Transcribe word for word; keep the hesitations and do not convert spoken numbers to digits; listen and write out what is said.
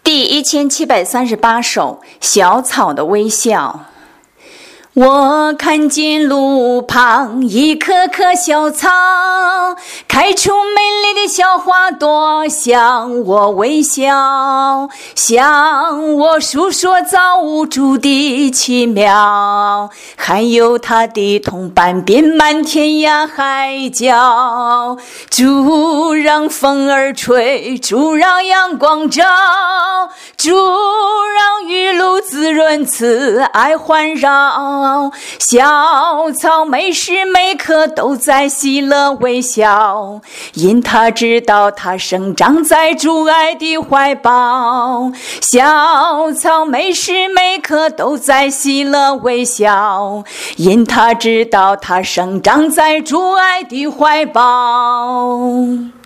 第一千七百三十八首，小草的微笑。我看见路旁一棵棵小草，开出美丽的小花朵，向我微笑，向我诉说造物主的奇妙，还有他的同伴遍满天涯海角。主让风儿吹，主让阳光照，主让雨露滋润，慈爱环绕。小草每时每刻都在喜乐微笑，因他知道他生长在主爱的怀抱。小草每时每刻都在喜乐微笑，因他知道他生长在主爱的怀抱。